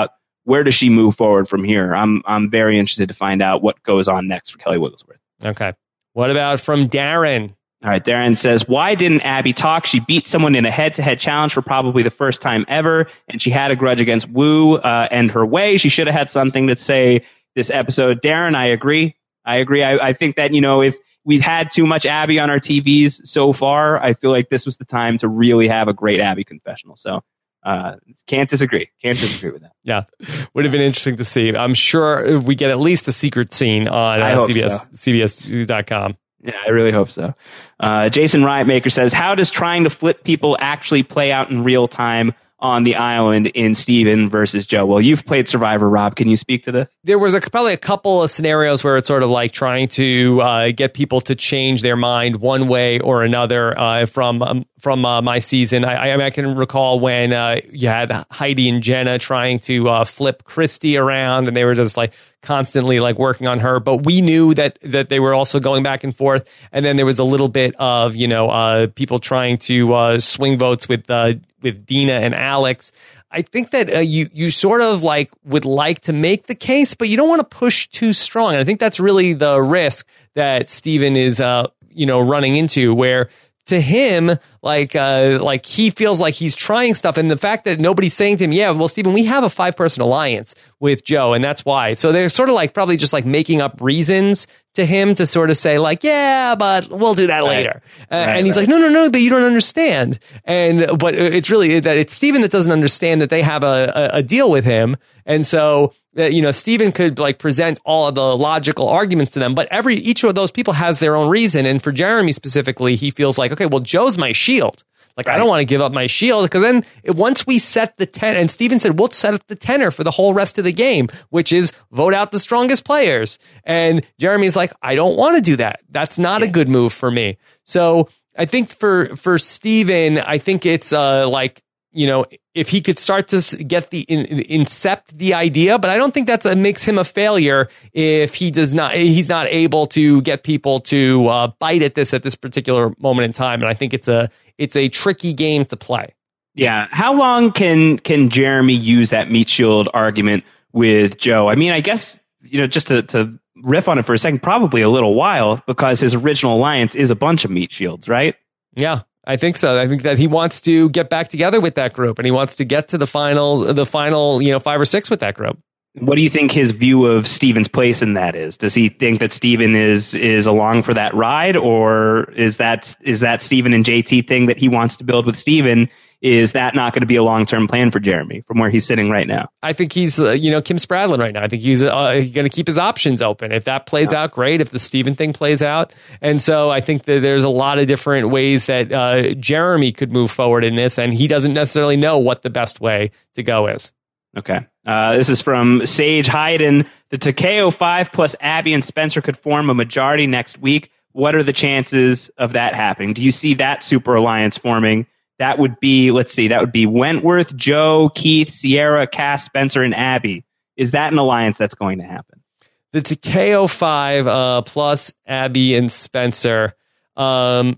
where does she move forward from here? I'm I'm very interested to find out what goes on next for Kelly Wigglesworth. Okay. What about from Darren? All right, Darren says, why didn't Abby talk? She beat someone in a head-to-head challenge for probably the first time ever, and she had a grudge against Wu uh, and her way. She should have had something to say this episode. Darren, I agree. I agree. I, I think that, you know, if we've had too much Abby on our T Vs so far, I feel like this was the time to really have a great Abby confessional. So uh, can't disagree. Can't disagree with that. Yeah. Would have been interesting to see. I'm sure we get at least a secret scene on uh, C B S, so. C B S dot com. Yeah, I really hope so. Uh, Jason Riotmaker says, how does trying to flip people actually play out in real time on the island in Steven versus Joe? Well, you've played Survivor, Rob. Can you speak to this? There was a, probably a couple of scenarios where it's sort of like trying to uh, get people to change their mind one way or another uh, from um, from uh, my season. I, I, I can recall when uh, you had Heidi and Jenna trying to uh, flip Christy around, and they were just like constantly like working on her. But we knew that that they were also going back and forth. And then there was a little bit of, you know, uh, people trying to uh, swing votes with uh, with Dina and Alex. I think that uh, you you sort of like would like to make the case, but you don't want to push too strong. And I think that's really the risk that Steven is, uh, you know, running into, where to him, like, uh, like he feels like he's trying stuff. And the fact that nobody's saying to him, yeah, well, Steven, we have a five person alliance with Joe, and that's why. So they're sort of like probably just like making up reasons to him to sort of say like, yeah, but we'll do that later. Right. Uh, right, and he's right. like, no, no, no, but you don't understand. And, but it's really that it's Steven that doesn't understand that they have a, a, a deal with him. And so that, you know, Steven could like present all of the logical arguments to them, but every, each of those people has their own reason. And for Jeremy specifically, he feels like, okay, well, Joe's my shield. Like, right. I don't want to give up my shield, because then it, once we set the ten, and Steven said, we'll set up the tenor for the whole rest of the game, which is vote out the strongest players. And Jeremy's like, I don't want to do that. That's not yeah. a good move for me. So I think for, for Steven, I think it's uh, like, you know, if he could start to get the in, incept the idea, but I don't think that's a, makes him a failure if he does not, he's not able to get people to uh, bite at this at this particular moment in time. And I think it's a, it's a tricky game to play. Yeah. How long can, can Jeremy use that meat shield argument with Joe? I mean, I guess, you know, just to, to riff on it for a second, probably a little while, because his original alliance is a bunch of meat shields, right? Yeah. I think so. I think that he wants to get back together with that group, and he wants to get to the finals, the final, you know, five or six with that group. What do you think his view of Steven's place in that is? Does he think that Steven is is along for that ride, or is that is that Steven and J T thing that he wants to build with Steven? Is that not going to be a long-term plan for Jeremy from where he's sitting right now? I think he's, uh, you know, Kim Spradlin right now. I think he's uh, going to keep his options open. If that plays out, great. If the Steven thing plays out. And so I think that there's a lot of different ways that uh, Jeremy could move forward in this, and he doesn't necessarily know what the best way to go is. Okay. Uh, this is from Sage Hayden. The Takeo five plus Abby and Spencer could form a majority next week. What are the chances of that happening? Do you see that super alliance forming? That would be, let's see, that would be Wentworth, Joe, Keith, Sierra, Cass, Spencer, and Abby. Is that an alliance that's going to happen? The Takeo five uh, plus Abby and Spencer. Um,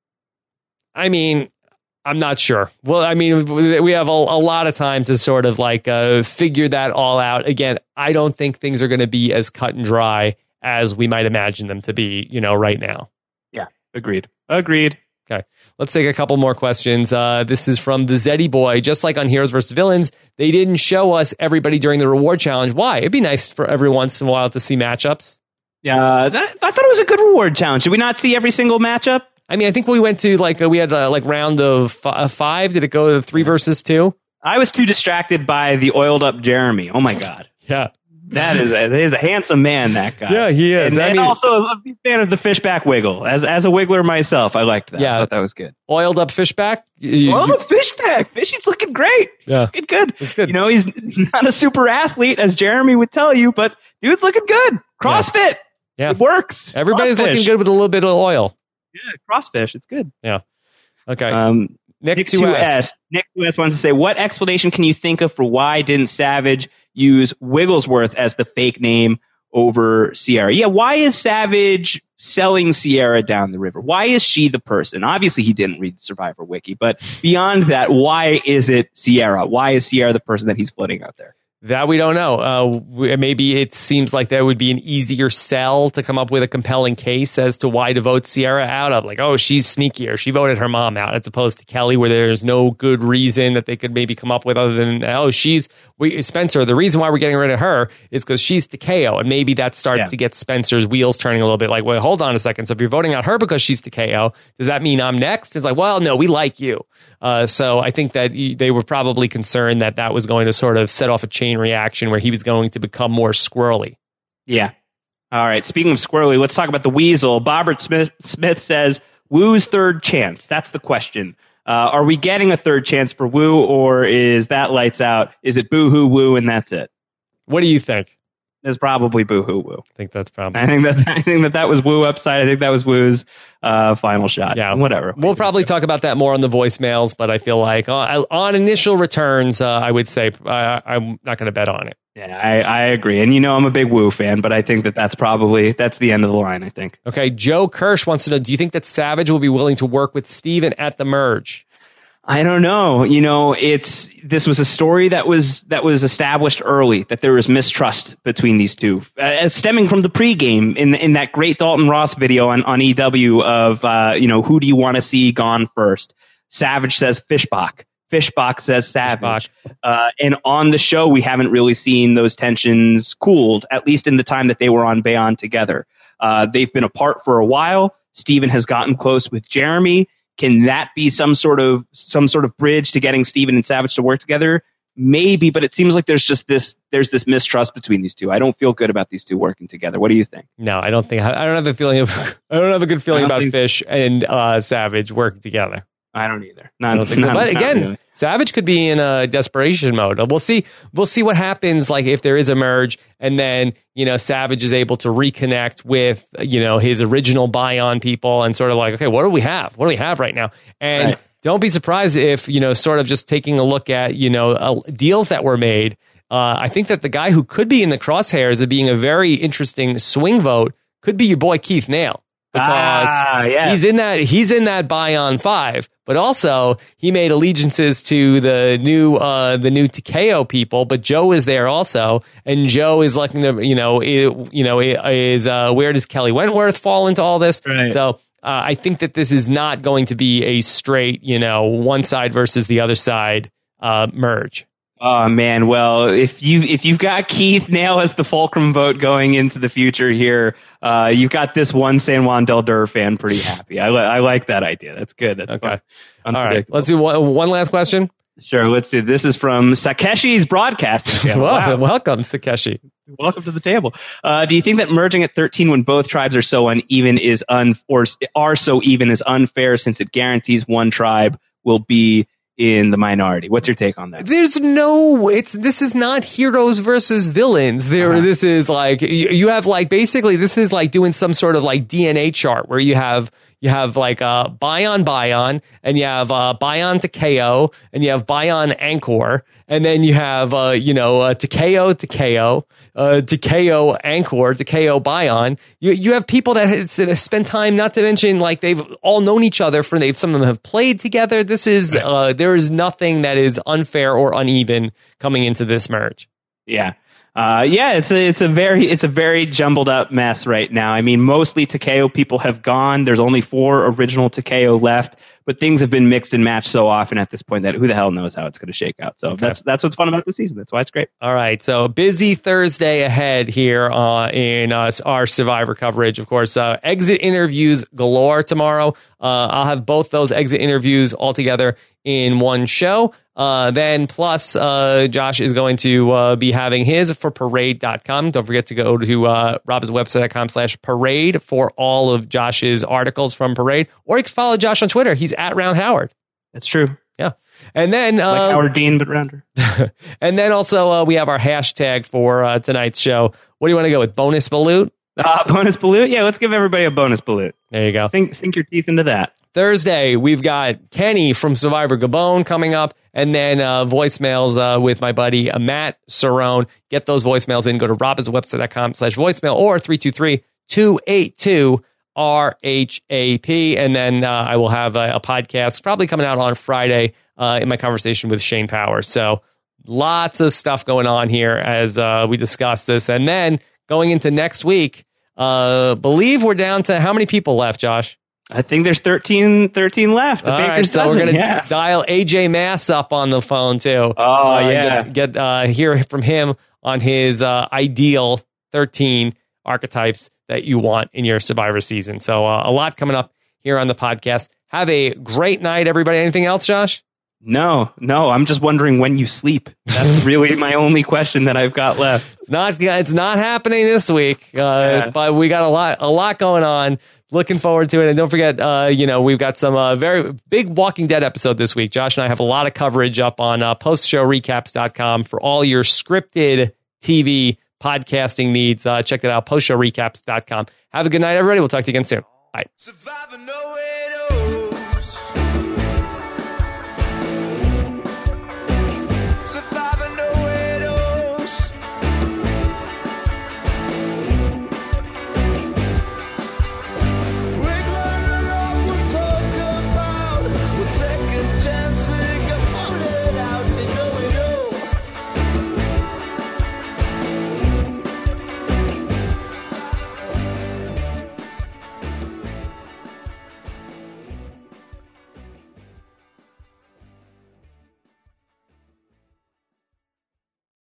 I mean, I'm not sure. Well, I mean, we have a, a lot of time to sort of like uh, figure that all out. Again, I don't think things are going to be as cut and dry as we might imagine them to be, you know, right now. Yeah, agreed. Agreed. Okay, let's take a couple more questions. Uh, this is from the Zeddy Boy. Just like on Heroes versus Villains, they didn't show us everybody during the reward challenge. Why? It'd be nice for every once in a while to see matchups. Yeah, that, I thought it was a good reward challenge. Did we not see every single matchup? I mean, I think we went to like uh, we had uh, like round of f- five. Did it go to three versus two? I was too distracted by the oiled up Jeremy. Oh my god. Yeah. That is a, he's a handsome man, that guy. Yeah, he is. And, I and mean, also a big fan of the fishback wiggle. As as a wiggler myself, I liked that. Yeah, I thought that was good. Oiled up fishback. You, oiled up fishback. Fishy's looking great. Yeah, looking good. It's good. You know, he's not a super athlete, as Jeremy would tell you, but dude's looking good. CrossFit. Yeah, it works. Everybody's Crossfish. looking good with a little bit of oil. Yeah, crossfish. It's good. Yeah. Okay. Um, Nick, Nick two S. Nick two S wants to say, what explanation can you think of for why didn't Savage use Wigglesworth as the fake name over Sierra? Yeah, why is Savage selling Sierra down the river? Why is she the person? Obviously, he didn't read Survivor Wiki, but beyond that, why is it Sierra? Why is Sierra the person that he's floating out there? That we don't know. Uh, we- maybe it seems like that would be an easier sell to come up with a compelling case as to why to vote Sierra out of. Like, oh, she's sneakier. She voted her mom out, as opposed to Kelly, where there's no good reason that they could maybe come up with other than, oh, she's we, Spencer. The reason why we're getting rid of her is because she's Takeo. And maybe that started Yeah. to get Spencer's wheels turning a little bit. Like, wait, hold on a second. So if you're voting out her because she's Takeo, does that mean I'm next? It's like, well, no, we like you. Uh, so I think that they were probably concerned that that was going to sort of set off a chain reaction where he was going to become more squirrely. Yeah. All right. Speaking of squirrely, let's talk about the weasel. Bobbert Smith, Smith says, Woo's third chance. That's the question. Uh, are we getting a third chance for Woo, or is that lights out? Is it boo-hoo Woo and that's it? What do you think? It's probably boo-hoo Woo. I think that's probably. I think that I think that that was Woo upside. I think that was Woo's uh, final shot. Yeah, whatever. We'll probably talk about that more on the voicemails, but I feel like uh, on initial returns, uh, I would say uh, I'm not going to bet on it. Yeah, I, I agree. And you know, I'm a big Woo fan, but I think that that's probably that's the end of the line. I think. Okay, Joe Kirsch wants to know: do you think that Savage will be willing to work with Steven at the merge? I don't know. You know, it's this was a story that was that was established early, that there was mistrust between these two, uh, stemming from the pregame in in that great Dalton Ross video on on E W of uh, you know, who do you want to see gone first? Savage says Fishbach. Fishbach says Savage. Uh, and on the show, we haven't really seen those tensions cooled, at least in the time that they were on Beyond together. Uh, they've been apart for a while. Steven has gotten close with Jeremy. Can that be some sort of some sort of bridge to getting Steven and Savage to work together? Maybe, but it seems like there's just this there's this mistrust between these two. I don't feel good about these two working together. What do you think? No, I don't think I don't have a feeling of I don't have a good feeling about think, Fish and uh, Savage working together. I don't either. Not, I don't think so. not, But again, really. Savage could be in a desperation mode. We'll see. We'll see what happens. Like if there is a merge, and then you know Savage is able to reconnect with you know his original buy-on people, and sort of like, okay, what do we have? What do we have right now? And Right. don't be surprised if you know, sort of just taking a look at you know uh, deals that were made. Uh, I think that the guy who could be in the crosshairs of being a very interesting swing vote could be your boy Keith Nail. Because Ah, yeah. he's in that he's in that buy on five, but also he made allegiances to the new uh, the new Takeo people. But Joe is there also, and Joe is looking to you know it, you know is uh, where does Kelly Wentworth fall into all this? Right. So uh, I think that this is not going to be a straight you know one side versus the other side uh, merge. Oh man, well, if you if you've got Keith Nail as the fulcrum vote going into the future here, uh, you've got this one San Juan del Dur fan pretty happy. I, li- I like that idea. That's good. That's Okay. fun. All right, let's do one, one last question. Sure, let's do. This is from Sakeshi's broadcasting channel. Well, Wow. welcome, Takeshi. Welcome to the table. Uh, do you think that merging at thirteen when both tribes are so uneven is un or are so even is unfair, since it guarantees one tribe will be in the minority? What's your take on that? There's no, it's, this is not heroes versus villains. There, Uh-huh. this is like, you, you have like, basically, this is like doing some sort of like D N A chart where you have, you have like uh, Bion Bion, and you have uh, Bion Takeo, and you have Bion Anchor, and then you have, uh, you know, uh, Takeo Takeo, uh, Takeo Anchor, Takeo Bion. You you have people that have spent time, not to mention like they've all known each other for, they've, some of them have played together. This is, uh, there is nothing that is unfair or uneven coming into this merge. Yeah. Uh, yeah, it's a it's a very it's a very jumbled up mess right now. I mean, mostly Takeo people have gone. There's only four original Takeo left, but things have been mixed and matched so often at this point that who the hell knows how it's going to shake out. So Okay. that's that's what's fun about the season. That's why it's great. All right, so busy Thursday ahead here uh, in uh, our Survivor coverage. Of course, uh, exit interviews galore tomorrow. Uh, I'll have both those exit interviews all together in one show. Uh, then plus, uh, Josh is going to uh, be having his for parade dot com. Don't forget to go to uh, rob's website dot com slash parade for all of Josh's articles from Parade. Or you can follow Josh on Twitter. He's at Round Howard. That's true. Yeah. And then uh, Like Howard Dean, but rounder. and then also uh, we have our hashtag for uh, tonight's show. What do you want to go with? Bonus balut? Uh, bonus balut? Yeah, let's give everybody a bonus balut. There you go. Sink, sink your teeth into that. Thursday, we've got Kenny from Survivor Gabon coming up, and then uh, voicemails uh, with my buddy uh, Matt Cerrone. Get those voicemails in. Go to robins website dot com slash voicemail or three two three, two eight two, R H A P. And then uh, I will have a, a podcast probably coming out on Friday uh, in my conversation with Shane Powers. So lots of stuff going on here as uh, we discuss this. And then going into next week, uh, believe we're down to how many people left, Josh? I think there's thirteen, thirteen left. The All Baker's right, so dozen. we're going to yeah. dial A J Mass up on the phone, too. Oh, uh, yeah. Get, get uh, hear from him on his uh, ideal thirteen archetypes that you want in your Survivor season. So uh, a lot coming up here on the podcast. Have a great night, everybody. Anything else, Josh? No, no. I'm just wondering when you sleep. That's really my only question that I've got left. It's not, it's not happening this week, uh, Yeah. but we got a lot, a lot going on. Looking forward to it. And don't forget, uh, you know, we've got some uh, very big Walking Dead episode this week. Josh and I have a lot of coverage up on uh, post show recaps dot com for all your scripted T V podcasting needs. Uh, check that out, post show recaps dot com. Have a good night, everybody. We'll talk to you again soon. Bye. Surviving nowhere.